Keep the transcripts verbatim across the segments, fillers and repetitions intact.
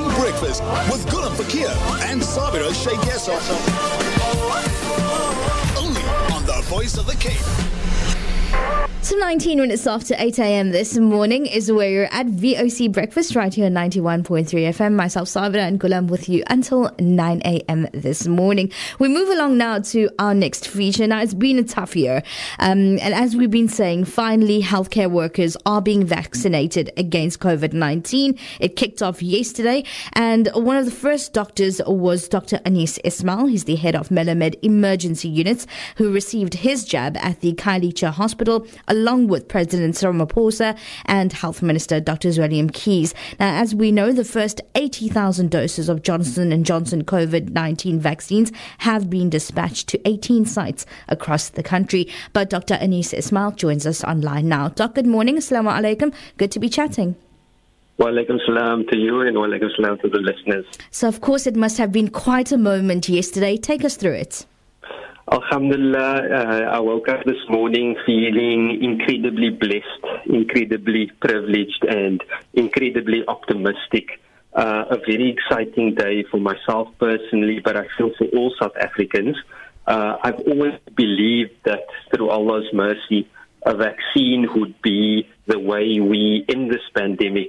Breakfast with Gulam Fakir and Sabira Sheikh Yasser. Only on the Voice of the Cape. So nineteen minutes after eight a.m. this morning is where you're at V O C Breakfast right here on ninety-one point three F M. Myself, Sabira, and Gulam with you until nine a.m. this morning. We move along now to our next feature. Now, it's been a tough year. Um, and as we've been saying, finally, healthcare workers are being vaccinated against COVID nineteen. It kicked off yesterday. And one of the first doctors was Doctor Anis Ismail. He's the head of Melamed Emergency Units, who received his jab at the Khayelitsha Hospital, along with President Ramaphosa and Health Minister Doctor Zweli Mkhize. Now, as we know, the first eighty thousand doses of Johnson and Johnson COVID nineteen vaccines have been dispatched to eighteen sites across the country. But Doctor Anis Ismail joins us online now. Doc, good morning. Assalamu alaikum. Good to be chatting. Wa alaikum salam to you and wa alaikum salam to the listeners. So, of course, it must have been quite a moment yesterday. Take us through it. Alhamdulillah, uh, I woke up this morning feeling incredibly blessed, incredibly privileged and incredibly optimistic. Uh, a very exciting day for myself personally, but I feel for all South Africans. Uh, I've always believed that through Allah's mercy, a vaccine would be the way we end this pandemic.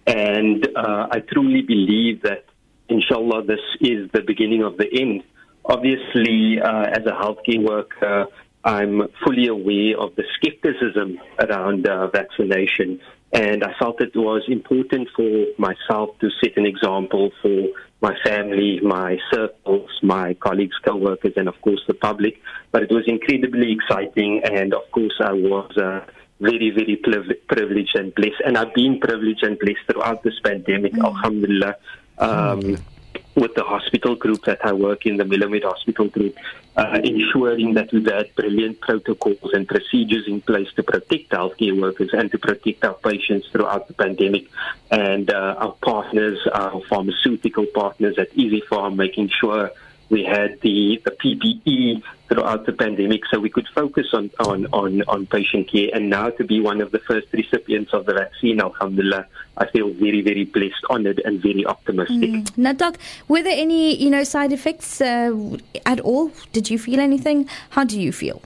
And uh, I truly believe that, inshallah, this is the beginning of the end. Obviously, uh, as a healthcare worker, I'm fully aware of the skepticism around uh, vaccination, and I felt it was important for myself to set an example for my family, my circles, my colleagues, co-workers, and of course the public. But it was incredibly exciting, and of course I was uh, very, very privileged and blessed, and I've been privileged and blessed throughout this pandemic, mm. alhamdulillah. Um, with the hospital group that I work in, the Melamed Hospital Group, uh, ensuring that we've had brilliant protocols and procedures in place to protect healthcare workers and to protect our patients throughout the pandemic. And uh, our partners, our pharmaceutical partners at Easy Farm, making sure we had the, the P P E throughout the pandemic so we could focus on, on, on, on patient care. And now to be one of the first recipients of the vaccine, alhamdulillah, I feel very, very blessed, honored, and very optimistic. Mm. Now, Doc, were there any, you know, side effects uh, at all? Did you feel anything? How do you feel?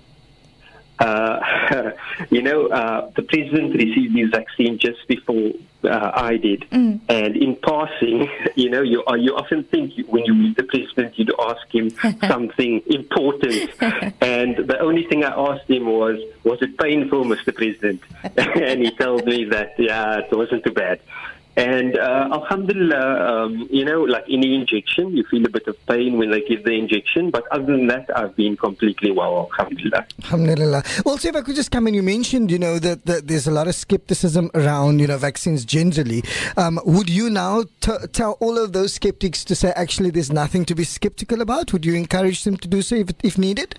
Uh, you know, uh, the president received his vaccine just before uh, I did. Mm. And in passing, you know, you, uh, you often think when you meet the president, you'd ask him something important. And the only thing I asked him was, was it painful, Mister President? And he told me that, yeah, it wasn't too bad. And uh, alhamdulillah, um, you know, like any injection, you feel a bit of pain when they give the injection. But other than that, I've been completely well, alhamdulillah. Alhamdulillah. Well, so if I could just come in, you mentioned, you know, that, that there's a lot of skepticism around, you know, vaccines generally. Um, would you now t- tell all of those skeptics to say, actually, there's nothing to be skeptical about? Would you encourage them to do so if, if needed?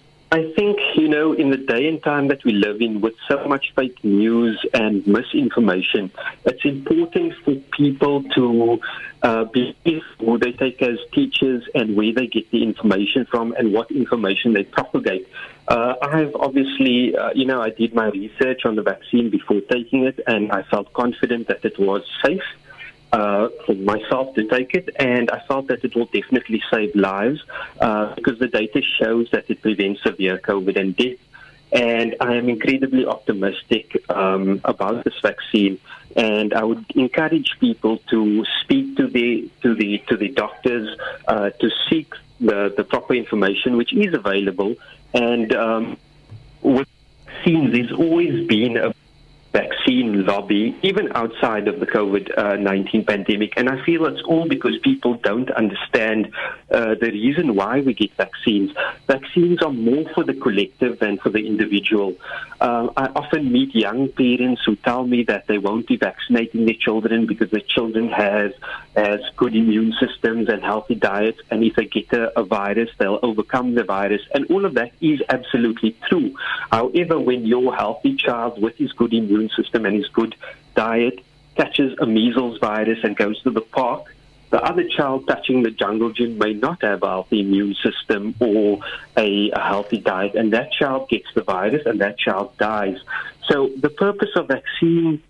I think, you know, in the day and time that we live in with so much fake news and misinformation, it's important for people to uh, believe who they take as teachers and where they get the information from and what information they propagate. Uh, I've obviously, uh, you know, I did my research on the vaccine before taking it, and I felt confident that it was safe. Uh, for myself to take it, and I felt that it will definitely save lives uh, because the data shows that it prevents severe COVID and death. And I am incredibly optimistic um, about this vaccine, and I would encourage people to speak to the to the to the doctors uh, to seek the, the proper information, which is available. And um, with vaccines, there's always been a vaccine lobby, even outside of the COVID nineteen pandemic. And I feel it's all because people don't understand uh, the reason why we get vaccines. Vaccines are more for the collective than for the individual. Uh, I often meet young parents who tell me that they won't be vaccinating their children because their children has, has good immune systems and healthy diets, and if they get a, a virus, they'll overcome the virus. And all of that is absolutely true. However, when your healthy child with his good immune system and his good diet catches a measles virus and goes to the park, the other child touching the jungle gym may not have a healthy immune system or a, a healthy diet, and that child gets the virus and that child dies. So the purpose of vaccine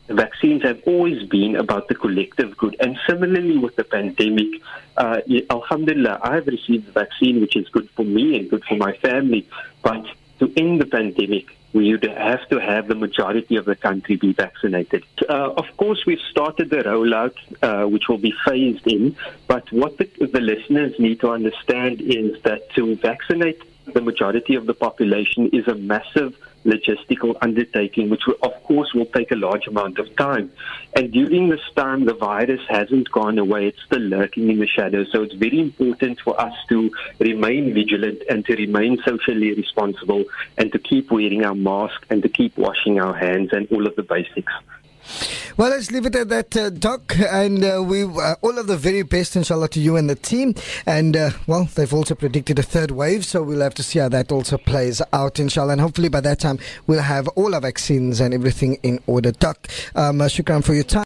vaccines have always been about the collective good. And similarly with the pandemic, uh, alhamdulillah, I have received the vaccine, which is good for me and good for my family. But to end the pandemic, we would have to have the majority of the country be vaccinated. Uh, of course, we've started the rollout, uh, which will be phased in. But what the, the listeners need to understand is that to vaccinate the majority of the population is a massive logistical undertaking, which will, of course will take a large amount of time. And during this time, the virus hasn't gone away. It's still lurking in the shadows. So it's very important for us to remain vigilant and to remain socially responsible and to keep wearing our mask and to keep washing our hands and all of the basics. Well, let's leave it at that, uh, Doc. And uh, we uh, all of the very best, inshallah, to you and the team. And, uh, well, they've also predicted a third wave, so we'll have to see how that also plays out, inshallah. And hopefully by that time, we'll have all our vaccines and everything in order. Doc, um, uh, shukran for your time.